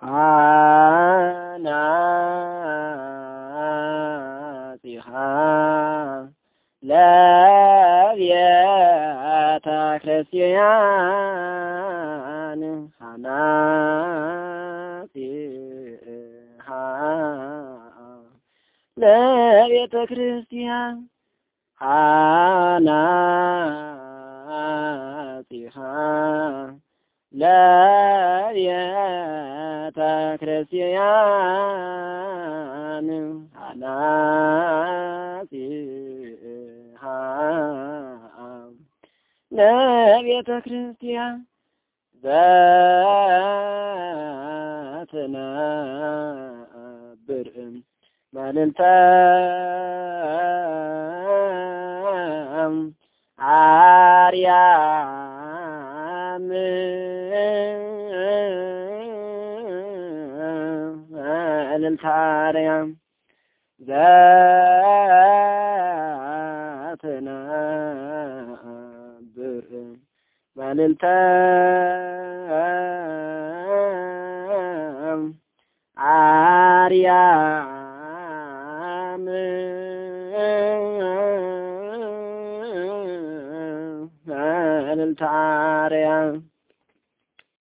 ሐናጺሃ ለቤተ ክርስቲያን ሐናጺሃ ለቤተ ክርስቲያን ሐናጺሃ ለቤተ ክርስቲያን ሐናጺሃ ለቤተ ክርስቲያን ዘትነብር መልዕልተ አርያም መልዕልተ አርያም ዘትነብር መልዕልተ አርያም መልዕልተ አርያም